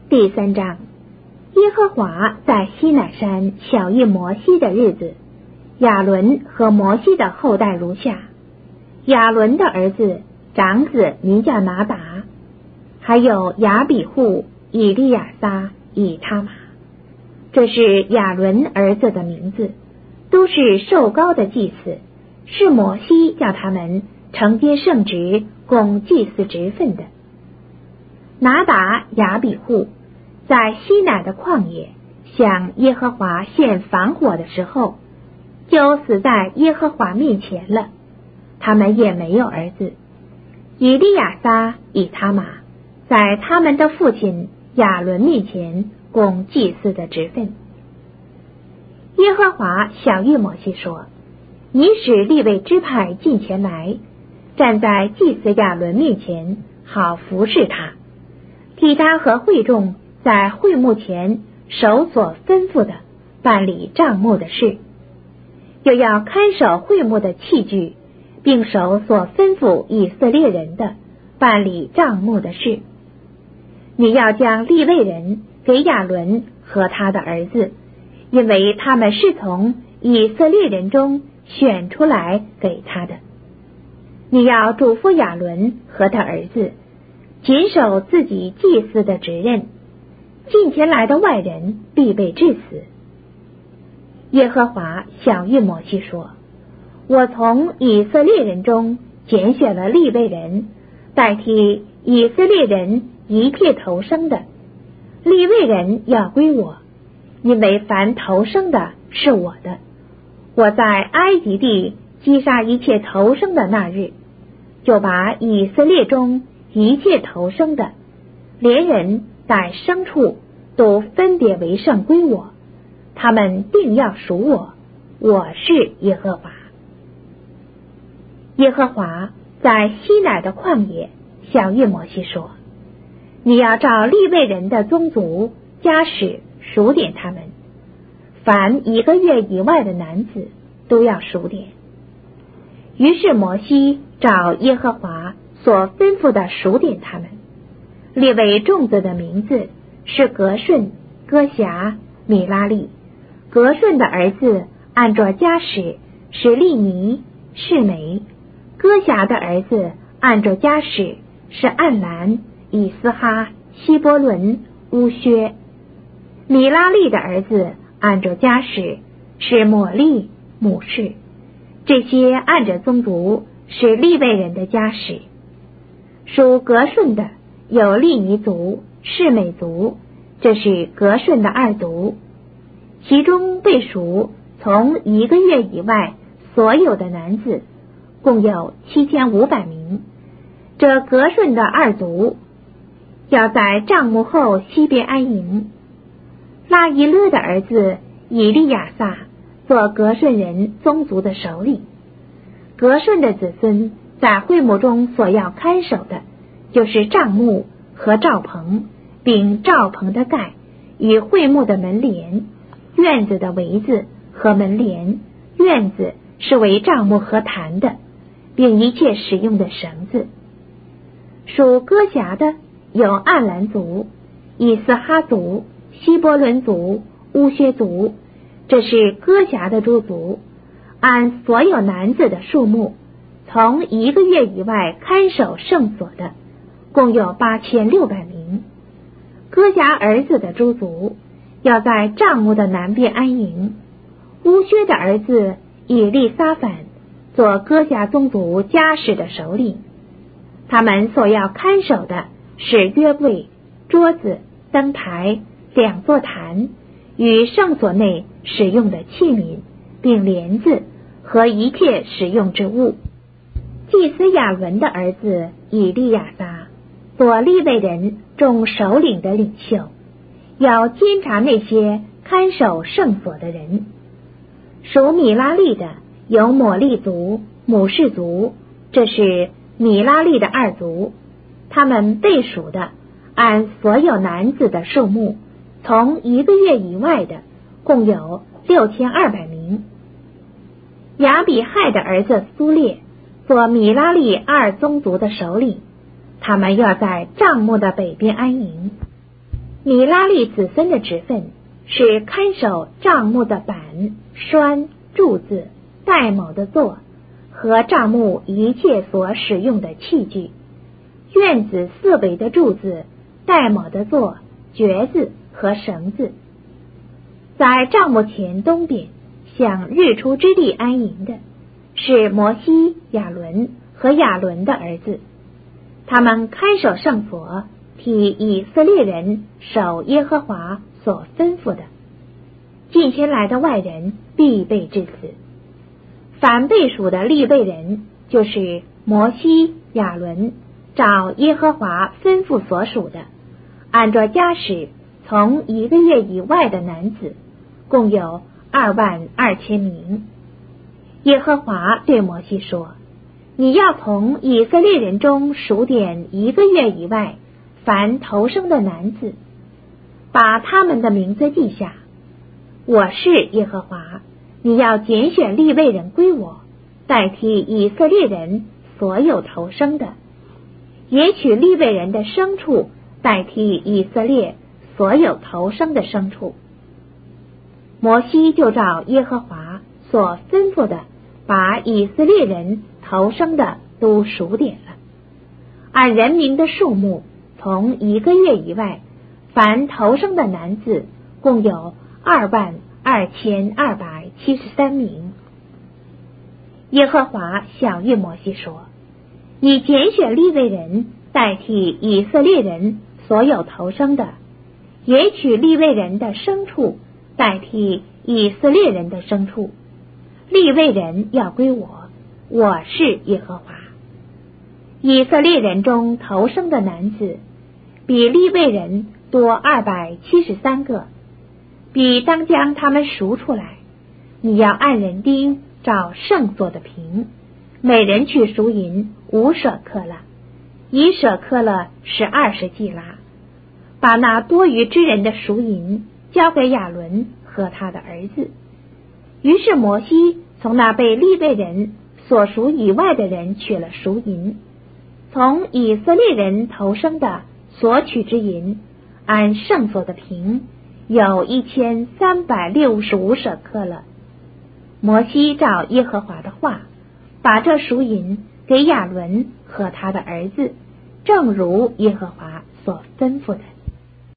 第3章，耶和华在西乃山晓谕摩西的日子，亚伦和摩西的后代如下：亚伦的儿子长子名叫拿达，还有亚比户、以利亚撒、以他玛，这是亚伦儿子的名字，都是受膏的祭司，是摩西叫他们承接圣职，供祭司职分的。拿达、亚比户在西乃的旷野向耶和华献燔火的时候，就死在耶和华面前了，他们也没有儿子。以利亚撒、以他玛在他们的父亲亚伦面前供祭司的职分。耶和华晓谕摩西说：你使利未支派近前来，站在祭司亚伦面前，好服侍他，替他和会众在会幕前守所吩咐的办理帐幕的事，又要看守会幕的器具，并守所吩咐以色列人的办理帐幕的事。你要将利未人给亚伦和他的儿子，因为他们是从以色列人中选出来给他的。你要嘱咐亚伦和他儿子，谨守自己祭司的职任，近前来的外人必被治死。耶和华晓谕摩西说：我从以色列人中拣选了利未人，代替以色列人一切头生的。利未人要归我，因为凡头生的是我的。我在埃及地击杀一切头生的那日，就把以色列中一切头生的，连人带牲畜，都分别为圣归我，他们定要属我，我是耶和华。耶和华在西乃的旷野晓谕摩西说：你要照利未人的宗族家室数点他们，凡1个月以外的男子都要数点。于是摩西照耶和华所吩咐的数点他们，列为众子的名字是革顺、哥辖、米拉利。革顺的儿子按着家室是利尼、示每；哥辖的儿子按着家室是暗兰、以斯哈、希伯伦、乌薛；米拉利的儿子按着家室是抹利、母士。这些按着宗族是利未人的家室。属革顺的有利尼族、示每族，这是革顺的2族。其中被属从1个月以外所有的男子，共有7500名。这革顺的2族要在帐幕后西边安营。拉伊勒的儿子以利亚撒做革顺人宗族的首领。革顺的子孙在会幕中所要看守的，就是帐幕和罩棚，并罩棚的盖与会幕的门帘，院子的围子和门帘，院子是为帐幕和坛的，并一切使用的绳子。属哥辖的有暗兰族、以斯哈族、希伯伦族、乌薛族，这是哥辖的诸族。按所有男子的数目，从1个月以外看守圣所的，共有8600名。哥辖儿子的诸族要在帐幕的南边安营。乌薛的儿子以利撒反做哥辖宗族家室的首领。他们所要看守的是约柜、桌子、灯台、2座坛与圣所内使用的器皿，并帘子和一切使用之物。祭司亚伦的儿子以利亚撒做利未人众首领的领袖，要监察那些看守圣所的人。属米拉利的有抹利族、母士族，这是米拉利的2族。他们被属的按所有男子的数目，从1个月以外的共有6200名。亚比亥的儿子苏列做米拉利2宗族的首领，他们要在帐幕的北边安营。 米拉利子孙的职分是看守帐幕的板、栓、柱子、带卯的座和帐幕一切所使用的器具，院子四围的柱子、带卯的座、橛子和绳子。在帐幕前东边向日出之地安营的是摩西、亚伦和亚伦的儿子，他们看守圣所，替以色列人守耶和华所吩咐的。近前来的外人必被致死。凡被属的利未人，就是摩西、亚伦照耶和华吩咐所属的，按着家室从1个月以外的男子，共有22000名。耶和华对摩西说：你要从以色列人中数点1个月以外凡头生的男子，把他们的名字记下。我是耶和华，你要拣选利未人归我，代替以色列人所有头生的，也取利未人的牲畜代替以色列所有头生的牲畜。摩西就照耶和华所吩咐的，把以色列人头生的都数点了，按人民的数目，从1个月以外凡头生的男子共有22273名。耶和华晓谕摩西说：你拣选利未人代替以色列人所有头生的，也取利未人的牲畜代替以色列人的牲畜。利未人要归我，我是耶和华。以色列人中头生的男子比利未人多273个，比当将他们赎出来。你要按人丁照圣所的平，每人去赎银5舍克勒，1舍克勒是20季拉，把那多余之人的赎银交给亚伦和他的儿子。于是摩西从那被利未人所赎以外的人取了赎银，从以色列人头生的所取之银，按圣所的平有1365舍克勒。摩西照耶和华的话，把这赎银给亚伦和他的儿子，正如耶和华所吩咐的。